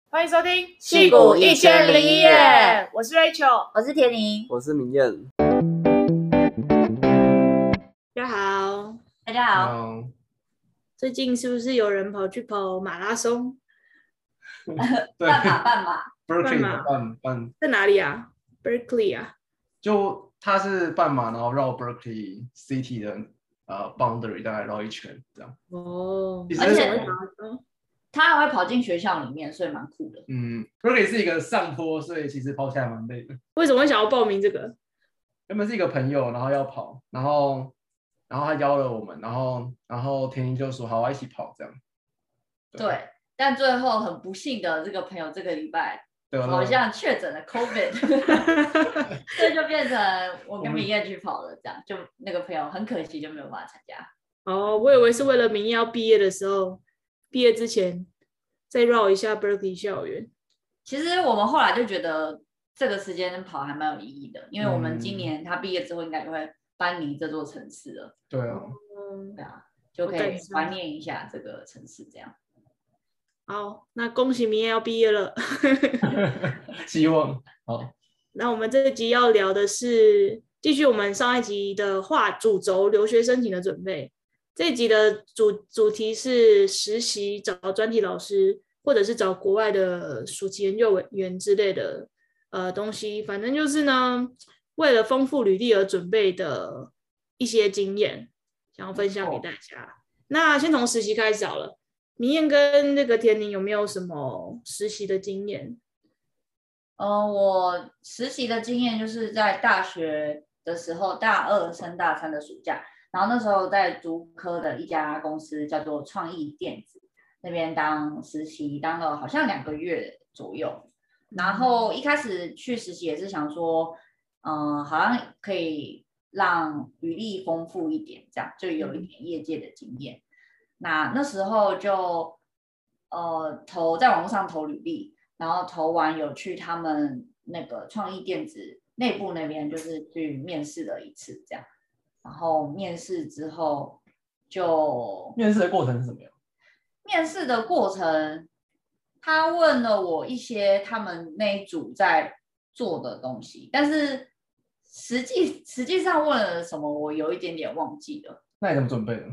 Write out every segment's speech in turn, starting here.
欢迎收听《 矽谷1001夜》， 我是 Rachel， 我是田宁， 我是明燕。 大家好， 大家好。 最近是不是有人跑去跑马拉松？ 半马 Berkeley 在哪里啊 ？Berkeley 啊？ 就它是半马，然后绕 Berkeley City 的boundary 大概绕一圈这样。 哦， 而且马拉松他还会跑进学校里面，所以蛮酷的。 Berkeley 是一个上坡，所以其实跑起来蛮累的。 为什么会想要报名这个？ 原本是一个朋友，然后要跑，然后他邀了我们，然后田宁就说好，一起跑这样。 对，但最后很不幸的，这个朋友这个礼拜好像确诊了 COVID， 所以就变成我跟明燕去跑了，这样就那个朋友很可惜就没有办法参加。 哦，我以为是为了明燕要毕业的时候，毕业之前再绕一下 Berkeley 校园。 其实我们后来就觉得这个时间跑还蛮有意义的，因为我们今年他毕业之后应该就会搬离这座城市了。 对啊， 对啊，就可以怀念一下这个城市这样。 好，那恭喜明燕要毕业了。 希望好。 那我们这一集要聊的是继续我们上一集的主轴留学申请的准备。这一集的主题是实习，找专题老师，或者是找国外的暑期研究员之类的东西。反正就是呢，为了丰富履历而准备的一些经验，想要分享给大家。那先从实习开始好了。明燕跟那个田宁有没有什么实习的经验？ 我实习的经验就是在大学的时候，大二升大三的暑假，然后那时候在竹科的一家公司叫做创意电子那边当实习，当了好像2个月左右。然后一开始去实习也是想说，好像可以让履历丰富一点，这样就有一点业界的经验。那时候就在网络上投履历，然后投完有去他们那个创意电子内部那边就是去面试了一次这样，然后面试之后就面试的过程是什么样？ 面试的过程他问了我一些他们那一组在做的东西，但是实际上问了什么我有一点点忘记了。 那你怎么准备的？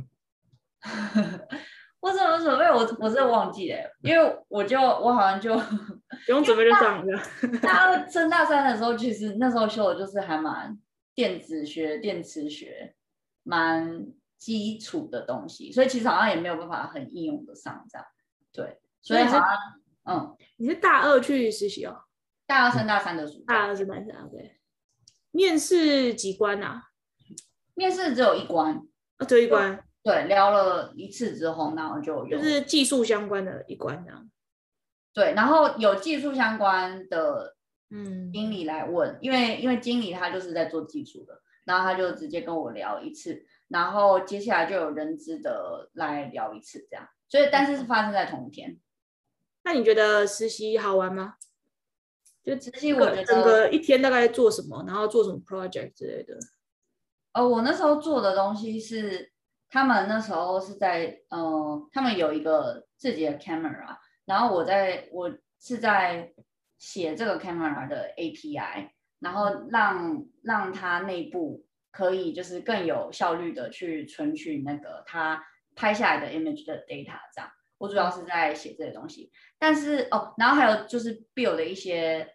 我怎么准备？我真的忘记了，因为我好像就不用准备就上了。 大二升大三的时候，其实那时候修的就是还蛮电子学、电磁学，蛮基础的东西，所以其实好像也没有办法很应用得上这样。对，所以好像你是大二去实习哦？ 大二升大三的暑假。 大二升大三，对。面试几关啊？ 面试只有1关。 只有1关。 对，聊了1次之后，然后就是技术相关的1关这样。 对，然后有技术相关的经理来问，因为经理他就是在做技术的，然后他就直接跟我聊1次，然后接下来就有人资的来聊1次这样，所以但是发生在同一天。 那你觉得实习好玩吗？就实习我觉得整个一天大概做什么，然后做什么 project 之类的。 我那时候做的东西是他们那时候是在他们有一个自己的 camera， 然后我是在写这个 camera 的 API， 然后让它内部可以就是更有效率的去存取那个它拍下来的 image 的 data 这样。我主要是在写这些东西，但是然后还有就是 build 的一些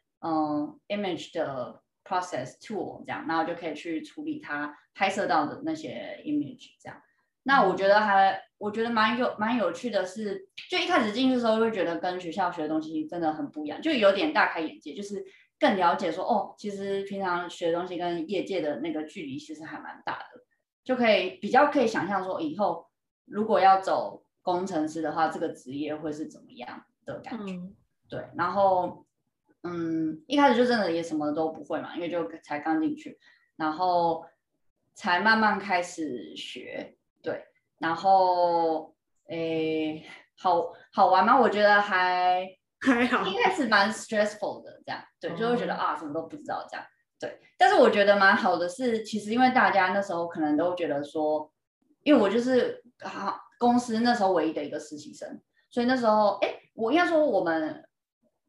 image 的 process tool 这样，然后就可以去处理它拍摄到的那些 image 这样。那我觉得蛮有趣的是，就一开始进去的时候会觉得跟学校学的东西真的很不一样，就有点大开眼界，就是更了解说其实平常学的东西跟业界的那个距离其实还蛮大的，就比较可以想象说以后如果要走工程师的话，这个职业会是怎么样的感觉。对，然后一开始就真的也什么都不会嘛，因为就才刚进去，然后才慢慢开始学。对，然后好玩吗？我觉得还好，一开始蛮 stressful 的这样，对，就会觉得什么都不知道这样，对。但是我觉得蛮好的是，其实因为大家那时候可能都觉得说，因为我就是公司那时候唯一的一个实习生，所以那时候我应该说我们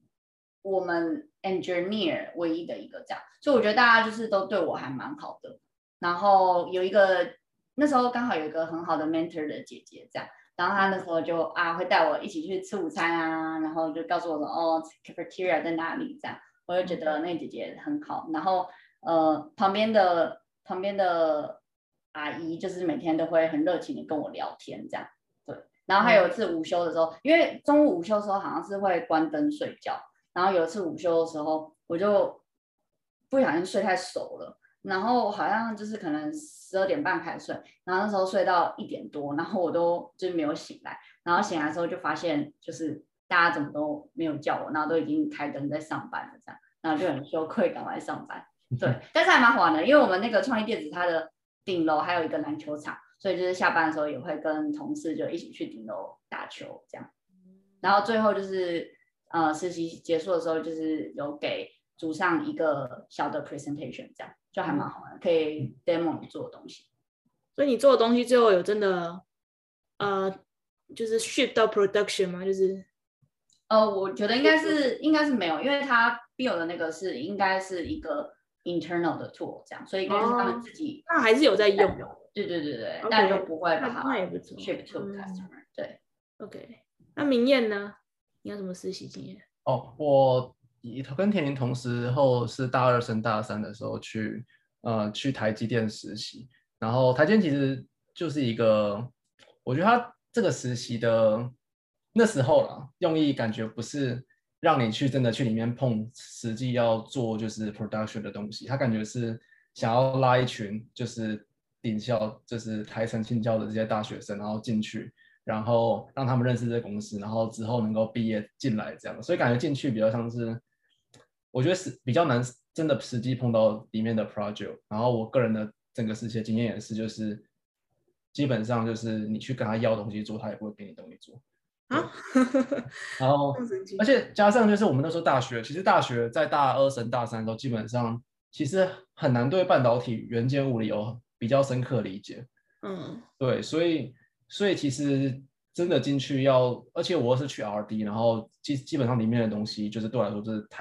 我们 engineer 唯一的一个这样，所以我觉得大家就是都对我还蛮好的。然后那时候刚好有一个很好的 mentor 的姐姐这样，然后她那时候就会带我一起去吃午餐啊，然后就告诉我说cafeteria 在哪里这样，我就觉得那姐姐很好。然后旁边的阿姨就是每天都会很热情的跟我聊天这样，对。然后还有一次午休的时候，因为中午午休的时候好像是会关灯睡觉，然后有一次午休的时候，我就不小心睡太熟了，然后好像就是可能12点半开始睡，然后那时候睡到1点多，然后我就是没有醒来，然后醒来的时候就发现就是大家怎么都没有叫我，然后都已经开灯在上班了这样，然后就很羞愧赶快上班。对，但是还蛮好玩的，因为我们那个创意电子它的顶楼还有一个篮球场，所以就是下班的时候也会跟同事就一起去顶楼打球这样。然后最后就是实习结束的时候，就是有给组上一个小的 presentation， 这样就还蛮好玩的，可以 demo 你做的东西。 所以你做的东西最后有真的就是 ship 到 production 吗？就是我觉得应该是没有，因为他 build 的那个应该是一个 internal 的 tool 这样，所以应该是他们自己那还是有在用。 对对对对，但就不会把它那也不错 ship to customer。对 ，OK。那明艳呢？你有什么实习经验？ 我跟田林同时后是大2升大3的时候去台积电实习，然后台积电其实就是一个，我觉得他这个实习的那时候啦，用意感觉不是让你真的去里面碰实际要做就是 production 的东西，他感觉是想要拉一群就是顶校就是台城清交的这些大学生，然后进去。然后让他们认识这个公司，然后之后能够毕业进来这样，所以感觉进去比较像是，我觉得是比较难真的实际碰到里面的 project。然后我个人的整个实习经验也是，就是基本上就是你去跟他要东西做，他也不会给你东西做啊。然后而且加上就是我们那时候大学，其实大学在大2升大3的时候，基本上其实很难对半导体元件物理有比较深刻理解。对，所以其实真的进去而且我是去 R&D， 然后基本上里面的东西就是对我来说就是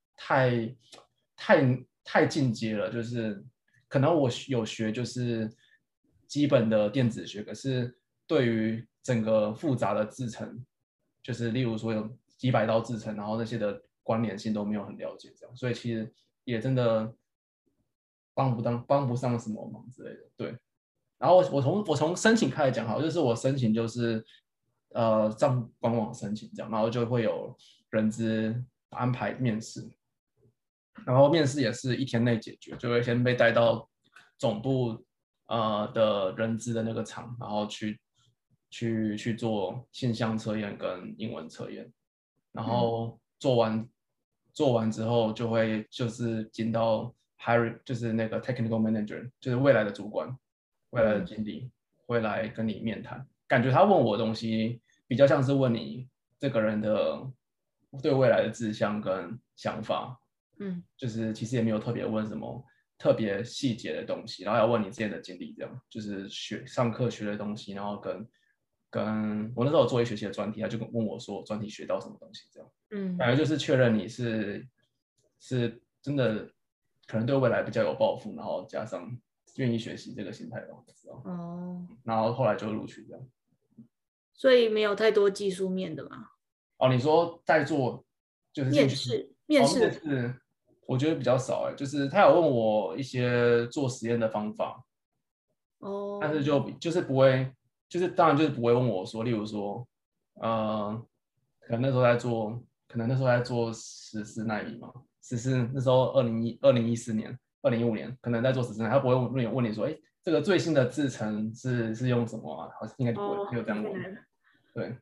太进阶了，就是可能我有学就是基本的电子学，可是对于整个复杂的制程，就是例如说有几百道制程，然后那些的关联性都没有很了解，这样，所以其实也真的帮不上什么忙之类的，对。然后我从申请开始讲好，就是我申请就是上官网申请这样，然后就会有人资安排面试，然后面试也是1天内解决，就会先被带到总部的人资的那个场，然后去做性向测验跟英文测验，然后做完之后就会就是进到 hiring， 就是那个 technical manager， 就是未来的主管。未来的经理会来跟你面谈，感觉他问我的东西比较像是问你这个人的对未来的志向跟想法，就是其实也没有特别问什么特别细节的东西，然后要问你之前的经历，这样就是上课学的东西，然后跟我那时候有做1学期的专题，他就问我说专题学到什么东西，这样，感觉就是确认你是真的可能对未来比较有抱负，然后加上愿意学习这个心态吧，知道然后后来就录取这样。 所以没有太多技术面的嘛？ 你说在做就是面试，我觉得比较少就是他有问我一些做实验的方法，但是就是不会，就是当然就是不会问我说，例如说，可能那时候在做14奈米嘛，14那时候2014年。2015年可能在做14奈米，他不会问你说，这个最新的制程是用什么啊？好像应该就不会没有这样问。对。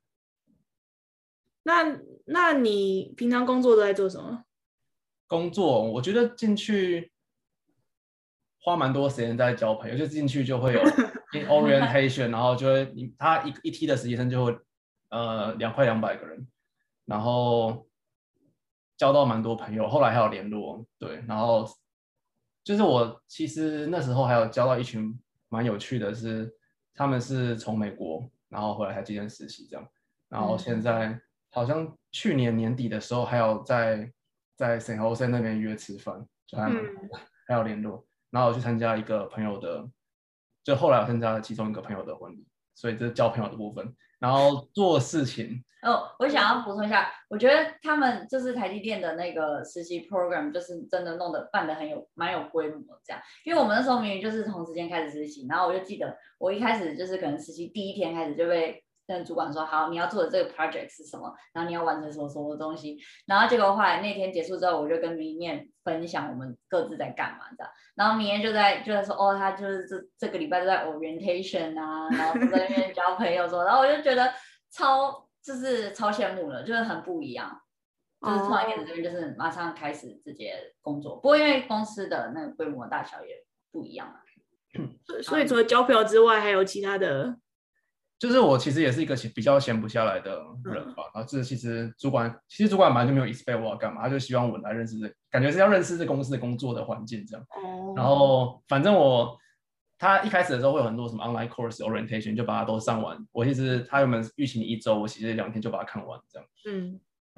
那你平常工作都在做什么？ 工作我觉得进去花蛮多时间在交朋友，就进去就会有 orientation， 然后就会他一梯的实习生就会快200个人，然后交到蛮多朋友，后来还有联络，对，然后就是我其实那时候还有交到一群蛮有趣的是，他们是从美国然后回来台积电实习这样，然后现在好像去年年底的时候还有在在 San Jose 那边约吃饭，就还有联络。然后我去参加一个朋友的，就后来我参加了其中一个朋友的婚礼，所以这是交朋友的部分。然后做事情， 我想要补充一下，我觉得他们就是台积电的那个实习 program，就是真的办得蛮有规模这样。因为我们那时候明明就是同时间开始实习，然后我就记得我一开始就是可能实习第一天开始就被跟主管说，好，你要做的这个 project 是什么，然后你要完成什么东西。然后结果后来那天结束之后，我就跟明念分享我们各自在干嘛这样。然后明年就在说，哦，他就是这个礼拜都在 orientation 啊，然后都在那边交朋友说，然后我就觉得超羡慕了，就是很不一样。就是创业的这边就是马上开始直接工作，不过因为公司的那个规模大小也不一样啊。 所以除了交朋友之外，还有其他的。 就是我其实也是一个比较闲不下来的人吧。然后这其实主管本来就没有 expect 我要干嘛，他就希望我来认识感觉是要认识这公司的工作的环境这样。然后反正他一开始的时候会有很多什么 online course orientation， 就把它都上完。我其实他原本预期你1周，我其实2天就把它看完这样。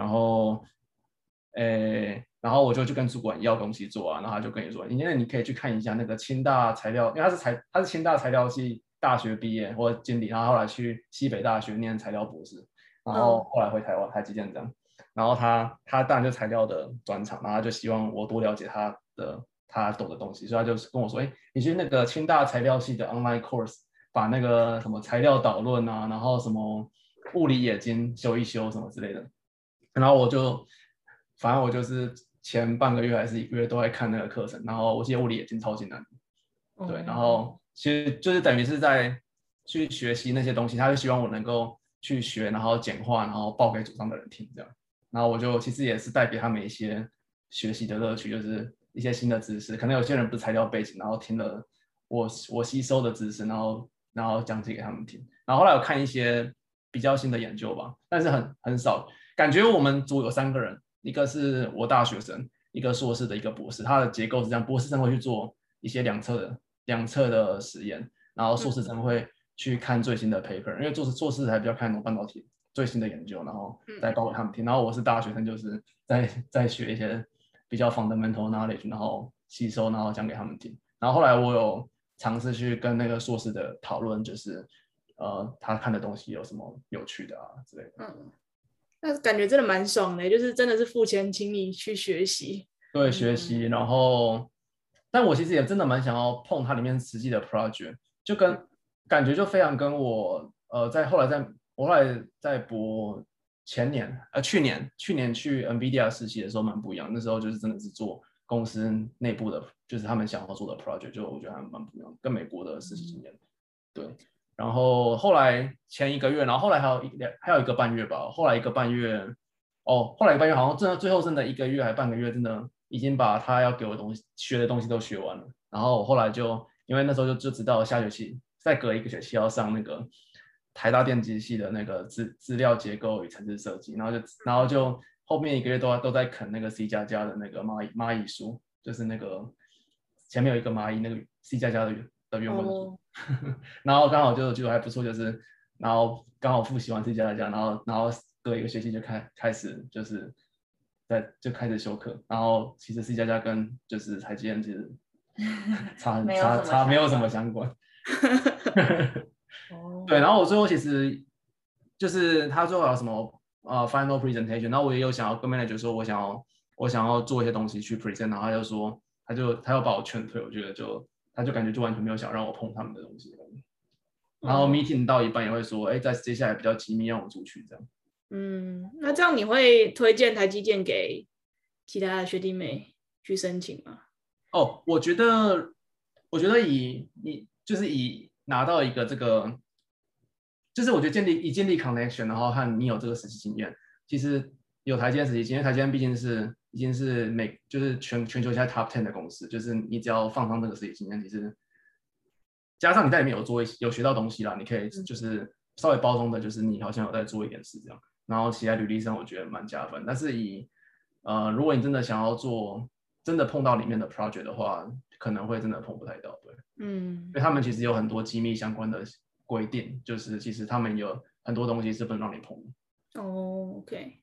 然后我就去跟主管要东西做啊，然后他就跟你说，因为你可以去看一下那个清大材料，因为他是清大材料系大学毕业或经理，然后后来去西北大学念材料博士，然后后来回台湾台积电这样。然后他当然就材料的专长，然后他就希望我多了解他懂的东西，所以他就跟我说，你去那个清大材料系的 online course， 把那个什么材料导论啊，然后什么物理冶金修一修什么之类的。然后反正我就是前半个月还是1个月都在看那个课程，然后我记得物理冶金超级难，对，然后其实就是等于是在去学习那些东西，他就希望我能够去学，然后简化，然后报给组上的人听这样。然后我就其实也是带给他们一些学习的乐趣，就是一些新的知识。可能有些人不是材料背景，然后听了我吸收的知识，然后讲解给他们听。然后后来我看一些比较新的研究吧，但是很少。感觉我们组有3个人，一个是我大学生，一个硕士的，一个博士。他的结构是这样：博士生会去做一些两侧的实验，然后硕士生会去看最新的 paper， 因为硕士还比较看那种半导体最新的研究，然后再报给他们听。然后我是大学生，就是在学一些比较 fundamental knowledge， 然后吸收，然后讲给他们听。然后后来我有尝试去跟那个硕士的讨论，就是他看的东西有什么有趣的啊之类的。 那感觉真的蛮爽的，就是真的是付钱请你去学习。 对，学习，然后，但我其实也真的蛮想要碰它里面实际的 project， 就感觉就非常跟我我后来在去年去 NVIDIA 实习的时候蛮不一样。那时候就是真的是做公司内部的，就是他们想要做的 project， 就我觉得还蛮不一样，跟美国的实习经验。对。然后后来前1个月，然后后来还有1个半月吧。后来1个半月好像真的最后真的1个月还半个月，真的已经把他要给我学的东西都学完了。然后我后来就因为那时候就知道下学期再隔1个学期要上那个台大电机系的那个资料结构与程式设计，然后就后面1个月都在啃那个 C++ 的那个蚂蚁书，就是那个前面有一个蚂蚁那个 C++ 的原文书。然后刚好就还不错，就是然后刚好复习完 C++，然后隔1个学期就开始就是就开始修课。然后其实 C++ 跟就是台积电其实没有什么相关。对，然后我最后其实就是他最后有什么final presentation， 然后我也有想要跟 manager 说我想要做一些东西去 present， 然后他就说他要把我劝退，我觉得他就感觉就完全没有想让我碰他们的东西。然后 meeting 到一半也会说，在接下来比较机密让我出去这样。 那这样你会推荐台积电给其他的学弟妹去申请吗？ 我觉得以拿到一个这个，就是我觉得建立 connection， 然后和你有这个实习经验，其实有台积电实习经验，因为台积电毕竟已经是就是全球现在 top 10的公司，就是你只要放上这个实习经验，其实加上你在里面有学到东西啦，你可以就是稍微包装的，就是你好像有在做一点事这样，然后写在履历上，我觉得蛮加分。但是如果你真的想要做，真的碰到里面的 project 的话，可能会真的碰不太到，对。因为他们其实有很多机密相关的规定，就是其实他们有很多东西是不能让你碰的。 OK，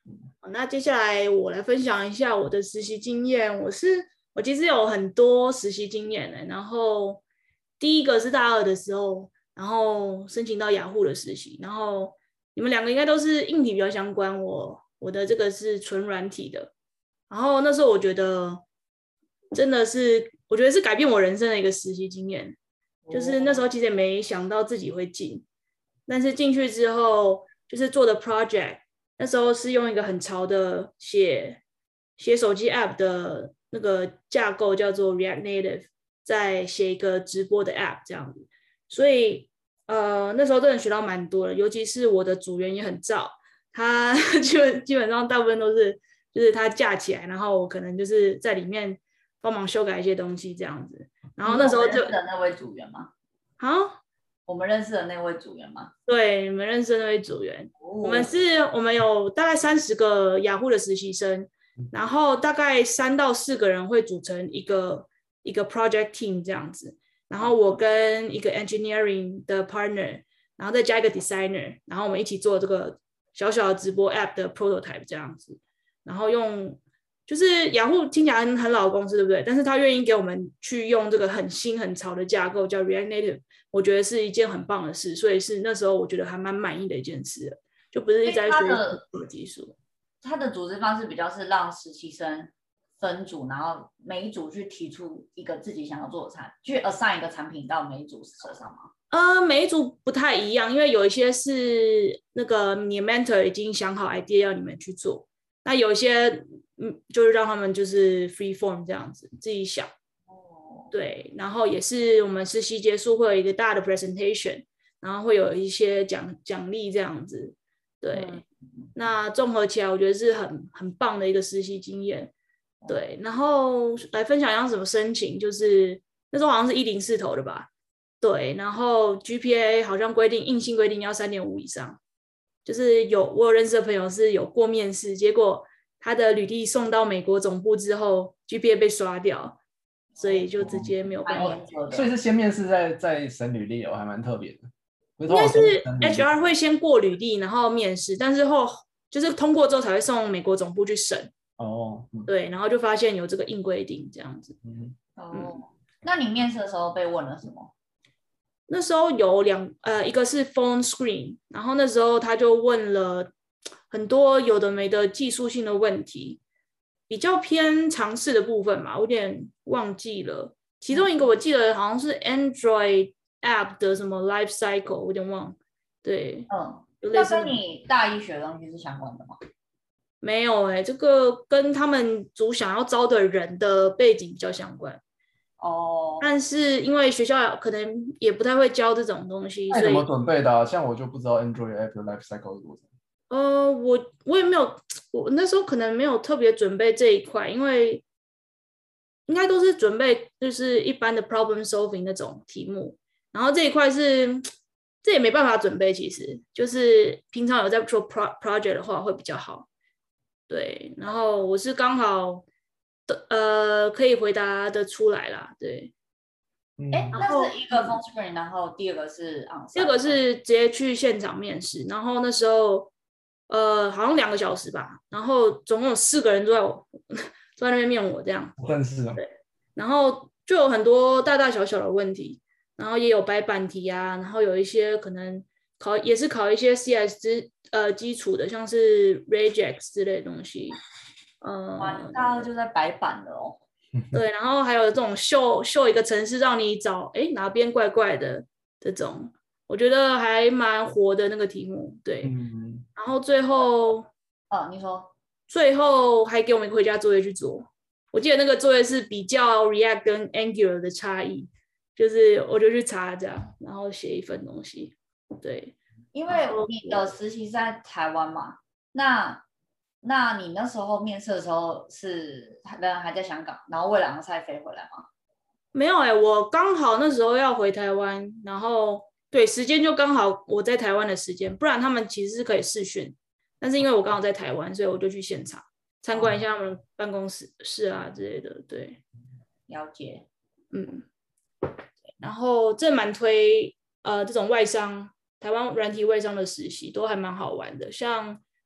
那接下来我来分享一下我的实习经验。我其实有很多实习经验的，然后第一个是大二的时候，然后申请到雅虎的实习，然后你们两个应该都是硬体比较相关，我的这个是纯软体的。然后那时候我觉得真的是，我觉得是改变我人生的一个实习经验。就是那时候其实也没想到自己会进，但是进去之后就是做的 project， 那时候是用一个很潮的写手机 app 的那个架构叫做 React Native， 再写一个直播的 app 这样子。所以那时候真的学到蛮多的，尤其是我的组员也很燥，他基本上大部分都是就是他架起来，然后我可能就是在里面帮忙修改一些东西这样子。然后那时候就认识的那位组员吗？ 好， 我们认识的那位组员吗？ 对，你们认识的那位组员，我们有大概30个雅虎的实习生，然后大概3到4个人会组成一个 project team 这样子。然后我跟一个 engineering 的 partner， 然后再加一个 designer， 然后我们一起做这个小小的直播 app 的 prototype 这样子。然后就是雅虎听起来很老的公司，对不对？但是他愿意给我们去用这个很新很潮的架构叫 React Native， 我觉得是一件很棒的事，所以是那时候我觉得还蛮满意的一件事，就不是一直在学技术。 他的组织方式比较是让实习生分组，然后每一组去提出一个自己想要做的去 assign 一个产品到每一组手上吗？ 每一组不太一样，因为有一些是那个你 mentor 已经想好 idea 要你们去做，那有一些就是让他们就是 free form 这样子自己想。对，然后也是我们实习结束会有一个大的 presentation， 然后会有一些奖励这样子。对，那综合起来我觉得是很棒的一个实习经验。对，然后来分享一下怎么申请，就是那时候好像是104投的吧。对，然后 GPA 好像硬性规定要3.5以上，就是我有认识的朋友是有过面试，结果他的履历送到美国总部之后 GPA 被刷掉，所以就直接没有办法。 所以是先面试再审履历还蛮特别的。 应该是 HR 会先过履历，然后面试，但是就是通过之后才会送美国总部去审。对，然后就发现有这个硬规定这样子。 那你面试的时候被问了什么？ 那时候有一个是 phone screen， 然后那时候他就问了很多有的没的技术性的问题，比较偏常识的部分嘛，我有点忘记了。其中一个我记得好像是 Android app 的什么 life cycle， 我有点忘了。对， 那跟你大一学的东西是相关的吗？ 没有这个跟他们组想要招的人的背景比较相关。但是因为学校可能也不太会教这种东西，所以怎么准备的像我就不知道 Android app 的 life cycle 是多少。 我也没有，我那时候可能没有特别准备这一块，因为应该都是准备就是一般的 problem solving 那种题目，然后这一块这也没办法准备，其实就是平常有在做 project 的话会比较好。对，然后我是刚好可以回答的出来啦。对， 那是一个 phone screen， 然后第二个是 onsite， 第二个是直接去现场面试，然后那时候好像2个小时吧，然后总共有4个人坐在那边面我这样。 认识啊。 对，然后就有很多大大小小的问题，然后也有白板题啊，然后有一些可能也是考一些 CS 基础的，像是 Regex 之类的东西。 大二就在白板了哦。 对，然后还有这种秀一个程式让你找哪边怪怪的这种，我觉得还蛮活的那个题目。对，然后最后你说最后还给我们一个回家作业去做。我记得那个作业是比较 React 跟 Angular 的差异，就是我就去查这样，然后写一份东西。对， 因为你的实习在台湾嘛，那你那时候面试的时候是人还在香港，然后为了onsite飞回来吗？ 没有我刚好那时候要回台湾，然后对时间就刚好我在台湾的时间，不然他们其实是可以视讯，但是因为我刚好在台湾，所以我就去现场参观一下他们办公室啊之类的。对， 了解。 然后这蛮推这种外商台湾软体外商的实习都还蛮好玩的，像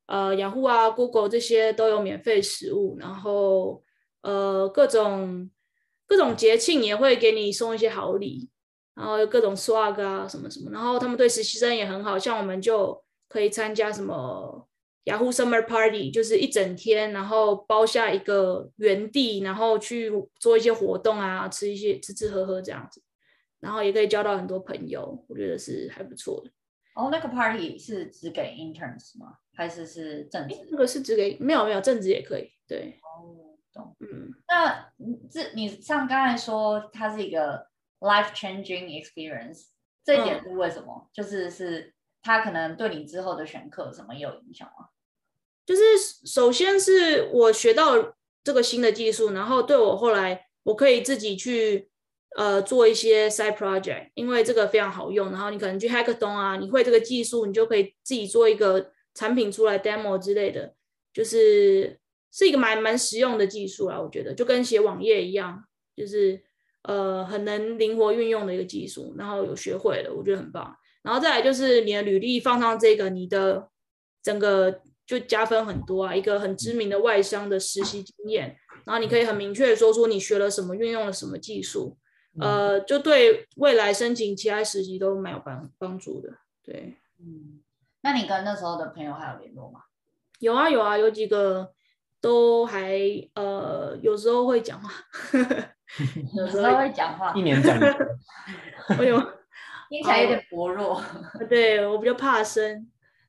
雅虎啊、Google 这些都有免费食物，然后各种节庆也会给你送一些好礼，然后各种 swag 啊什么什么，然后他们对实习生也很好，像我们就可以参加什么雅虎 Summer Party， 就是一整天，然后包下一个园地，然后去做一些活动啊，吃吃喝喝这样子，然后也可以交到很多朋友，我觉得是还不错的。 那个 party 是只给 interns 吗？还是正职？ 那个是只给没有正职也可以，对。 懂。那你像刚才说它是一个 life changing experience， 这一点是为什么？就是它可能对你之后的选课什么也有影响吗？ 就是首先是我学到这个新的技术，然后对我后来我可以自己去做一些 side project， 因为这个非常好用，然后你可能去 hackathon 啊，你会这个技术，你就可以自己做一个产品出来 demo 之类的，就是一个蛮实用的技术啦，我觉得就跟写网页一样，就是很能灵活运用的一个技术，然后有学会了，我觉得很棒。然后再来就是你的履历放上这个，你的整个就加分很多啊，一个很知名的外商的实习经验，然后你可以很明确的说出你学了什么，运用了什么技术，就对未来申请其他实习都蛮有帮助的。对， 那你跟那时候的朋友还有联络吗？ 有啊，有几个都还有时候会讲话， 有时候会讲话， 一年讲一次， 我有听起来有点薄弱。 对，我比较怕生。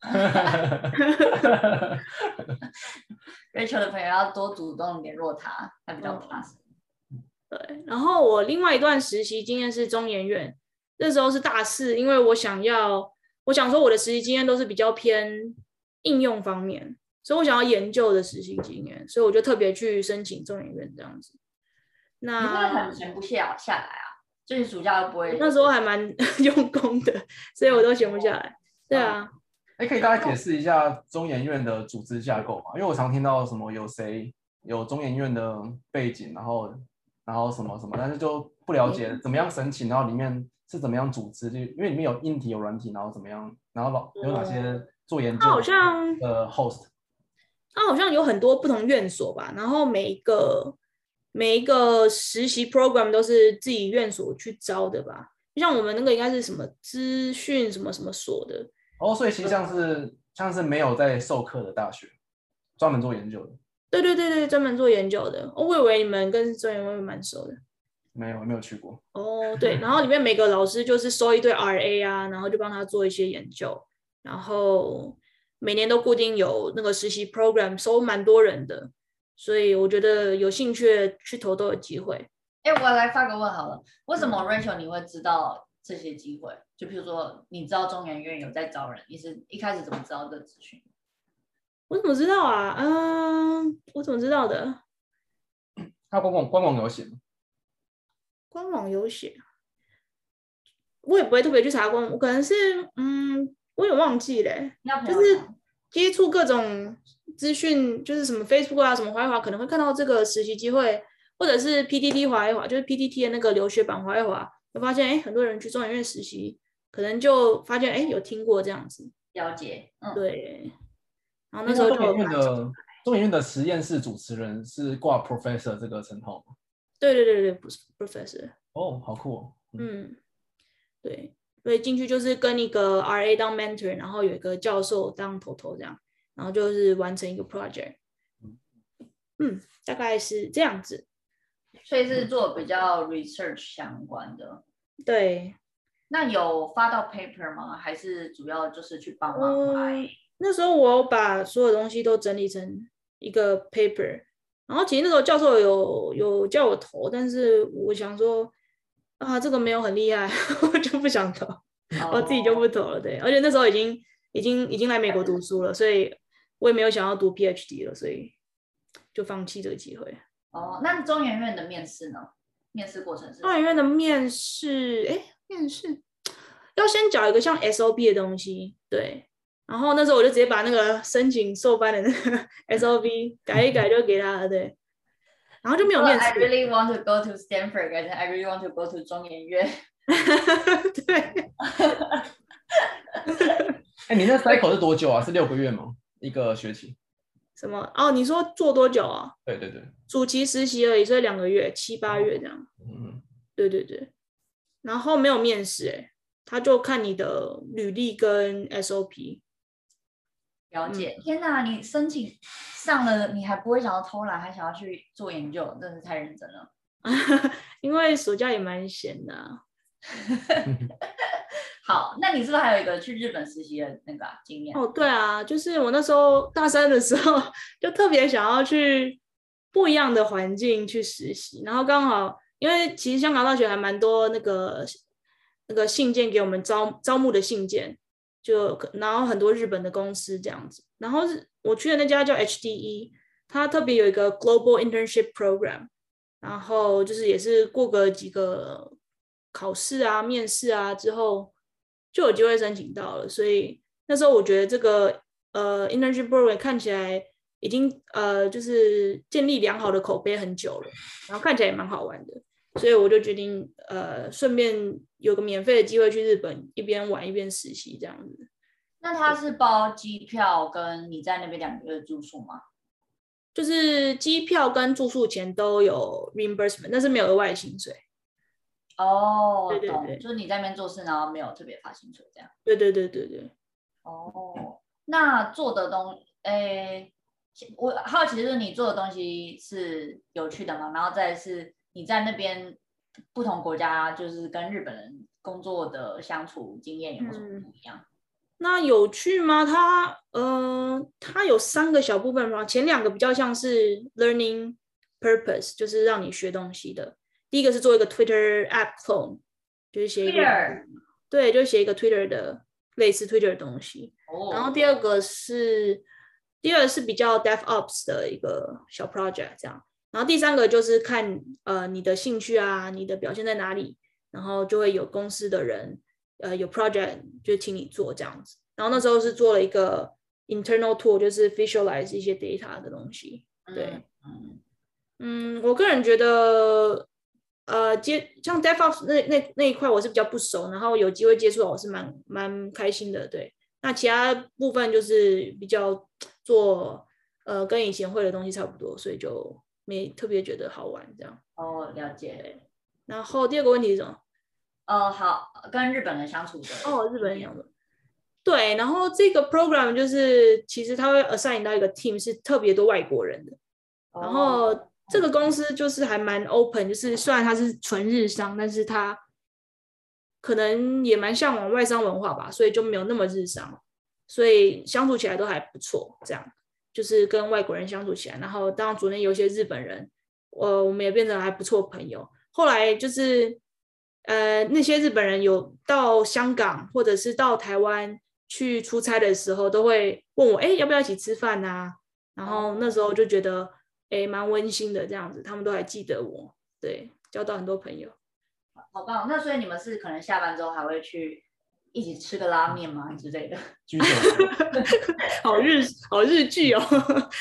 Rachel 的朋友要多主动联络他，他比较怕生。 对，然后我另外一段实习经验是中研院，那时候是大四，因为我想说我的实习经验都是比较偏应用方面，所以我想要研究的实习经验，所以我就特别去申请中研院这样子。 你真的很闲不下来啊？就是暑假都不会？ 那时候还蛮用功的，所以我都闲不下来。对啊。 可以大概解释一下中研院的组织架构吗？因为我常听到什么有谁有中研院的背景，然后什么什么，但是就不了解怎么样申请，然后里面是怎么样组织，因为里面有硬体有软体，然后怎么样，然后有哪些做研究的 host。 它好像有很多不同院所吧，然后每一个实习 program 都是自己院所去招的吧，就像我们那个应该是什么资讯什么什么所的。 所以其实像是没有在授课的大学，专门做研究的。 对，专门做研究的。我以为你们跟中研院蛮熟的。 没有去过。 对，然后里面每个老师就是收一堆 RA 啊，然后就帮他做一些研究，然后每年都固定有那个实习 program， 收蛮多人的，所以我觉得有兴趣去投都有机会。 我来发个问好了，为什么 Rachel 你会知道这些机会？就譬如说你知道中研院有在招人，你是一开始怎么知道这个资讯？ 我怎么知道啊？我怎么知道的？ 他官网有写吗？ 官网有写，我也不会特别去查官网，我可能是我也忘记了，就是接触各种资讯，就是什么 Facebook 啊，什么滑一滑，可能会看到这个实习机会，或者是 PTT 滑一滑，就是 PTT 的那个留学榜滑一滑，就发现很多人去中研院实习，可能就发现有听过这样子。 了解， 对。然后那时候就中研院的实验室主持人是挂 professor 这个称号吗？ 对，不是 professor。 好酷哦。 对，所以进去就是跟一个 RA 当 mentor， 然后有一个教授当头头这样，然后就是完成一个 project。大概是这样子。 所以是做比较 research 相关的。 对。 那有发到 paper 吗？还是主要就是去帮忙拍？ 那时候我有把所有东西都整理成一个 paper， 然后其实那时候教授有叫我投，但是我想说这个没有很厉害，我就不想投，我自己就不投了。对，而且那时候已经来美国读书了，所以我也没有想要读 PhD 了，所以就放弃这个机会。 那中研院的面试呢？面试过程是？ 中研院的面试要先找一个像 SOP 的东西，对。然后那时候我就直接把那个申请授班的那个 SOP 改一改就给他了，对。然后就没有面试。 I really want to go to Stanford， 改成 I really want to go to 中研院。 对。 你那 cycle 是多久啊？是6个月吗？ 一个学期。 什么？哦，你说做多久啊？ 对对对， 暑期实习而已，所以2个月，7、8月这样。 嗯， 对对对，然后没有面试，他就看你的履历跟 SOP。 了解。天哪，你申请上了，你还不会想要偷懒，还想要去做研究，真的是太认真了。 因为暑假也蛮闲的啊。 好，那你是不是还有一个去日本实习的那个经验？ 哦，对啊，就是我那时候大3的时候，就特别想要去不一样的环境去实习，然后刚好因为其实香港大学还蛮多那个信件给我们招募的信件，然后很多日本的公司这样子，然后我去的那家叫 HDE， 它特别有一个 Global Internship Program， 然后就是也是过个几个考试啊、面试啊之后就有机会申请到了，所以那时候我觉得这个internship program 看起来已经就是建立良好的口碑很久了，然后看起来也蛮好玩的，所以我就决定顺便有个免费的机会去日本，一边玩一边实习这样子。 那他是包机票跟你在那边2个月的住宿吗？ 就是机票跟住宿钱都有 reimbursement， 但是没有额外的薪水。 哦， 对对对懂，就是你在那边做事，然后没有特别发薪水这样。 对对对对对。 哦，那做的我好奇就是你做的东西是有趣的吗？然后再是你在那边不同国家，就是跟日本人工作的相处经验有没有什么不一样？ 那有趣吗？它有3个小部分嘛，前2个比较像是 learning purpose， 就是让你学东西的。第一个是做一个 Twitter app clone， 就是写一个 Twitter 对，就是写一个 Twitter 的类似 Twitter 的东西。然后第二个是比较 DevOps 的一个小 project 这样。然后第3个就是看你的兴趣啊，你的表现在哪里，然后就会有公司的人有 project 就请你做这样子。然后那时候是做了一个 internal tool， 就是 visualize 一些 data 的东西。对，我个人觉得像 DevOps 那一块我是比较不熟，然后有机会接触到我是蛮开心的。对，那其他部分就是比较做跟以前会的东西差不多，所以就没特别觉得好玩这样。 哦，了解。 然后第2个问题是什么？ 好，跟日本人相处的。 日本人相处。对，然后这个 program 就是其实他会 assign 到一个 team 是特别多外国人的，然后这个公司就是还蛮 open， 就是虽然它是纯日商，但是它可能也蛮向往外商文化吧，所以就没有那么日商，所以相处起来都还不错。这样就是跟外国人相处起来，然后当组内有些日本人，我们也变成还不错朋友。后来就是那些日本人有到香港或者是到台湾去出差的时候，都会问我要不要一起吃饭啊，然后那时候就觉得蛮温馨的这样子，他们都还记得我，对，交到很多朋友。 好棒！那所以你们是可能下班之后还会去一起吃个拉面吗之类的？ 居酒好日剧哦。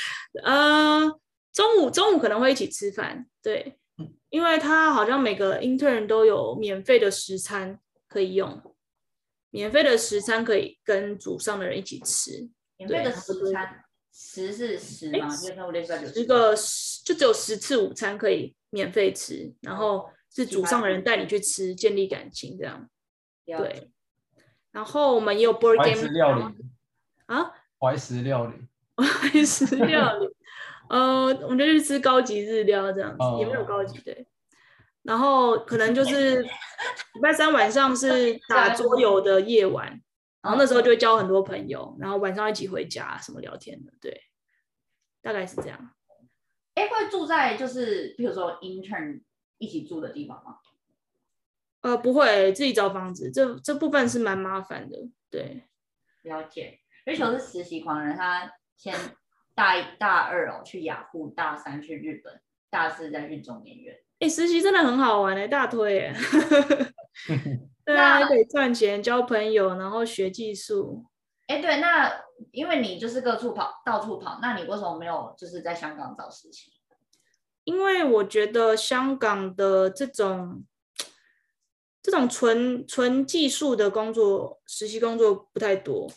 中午可能会一起吃饭，对，因为他好像每个 intern 都有免费的食餐可以用，免费的食餐可以跟组上的人一起吃。 免费的食餐，10是10吗？10 个就只有10次午餐可以免费吃，然后是组上的人带你去吃，建立感情这样。对，然后我们也有 board game 怀石料理啊， 怀石料理， 怀石料理，我们就去吃高级日料这样子，也没有高级对。然后可能就是礼拜3晚上是打桌游的夜晚，然后那时候就会交很多朋友，然后晚上一起回家什么聊天的，对，大概是这样。 会住在就是比如说 intern 一起住的地方吗？ 不会，自己找房子，这部分是蛮麻烦的，对。 了解。Rachel 是实习狂人，他先大1、大2去雅虎，大3去日本，大4再去中研院。 实习真的很好玩大推对啊，可以赚钱、交朋友，然后学技术。 对，那因为你就是到处跑，那你为什么没有就是在香港找实习？ 因为我觉得香港的这种纯技术的工作，实习工作不太多，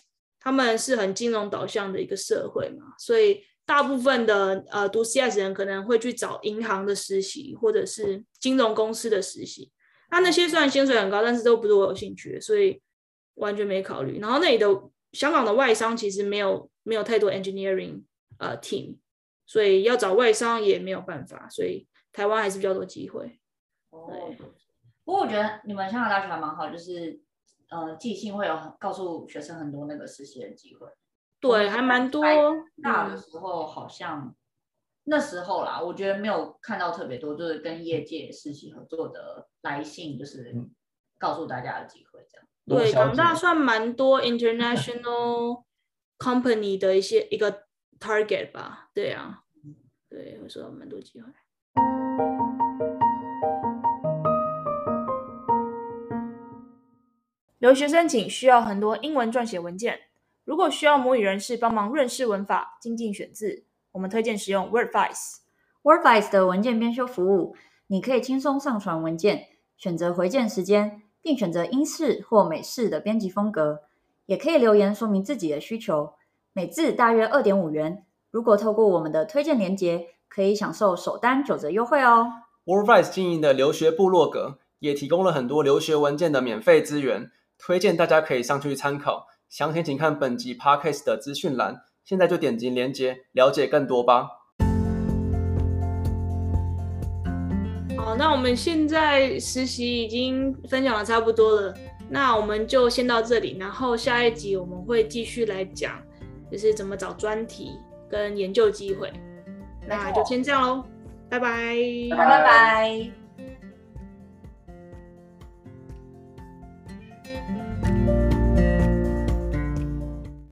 他们是很金融导向的一个社会嘛，所以大部分的读 CS 人可能会去找银行的实习，或者是金融公司的实习。那些虽然薪水很高，但是都不是我有兴趣的，所以完全没考虑。然后那里的香港的外商其实没有太多 engineering team， 所以要找外商也没有办法，所以台湾还是比较多机会。 对，不过我觉得你们香港大学还蛮好，就是寄信会有告诉学生很多那个实习的机会。 对，还蛮多。 大的时候好像那时候啦，我觉得没有看到特别多，就是跟业界实习合作的来信，就是告诉大家的机会这样。 对，港大算蛮多 international company 的一个 target 吧。对啊，对，会收到蛮多机会。留学申请需要很多英文撰写文件，如果需要母语人士帮忙润饰文法、精进选字，我们推荐使用 Wordvice。Wordvice 的文件编修服务，你可以轻松上传文件，选择回件时间，并选择英式或美式的编辑风格，也可以留言说明自己的需求，每字大约 2.5 元。如果透过我们的推荐连结，可以享受首单9折优惠哦。 Wordvice 经营的留学部落格也提供了很多留学文件的免费资源，推荐大家可以上去参考，详情请看本集 Podcast 的资讯栏，现在就点击连结了解更多吧。 好，那我们现在实习已经分享的差不多了，那我们就先到这里，然后下一集我们会继续来讲就是怎么找专题跟研究机会，那就先这样咯，拜拜。 拜拜。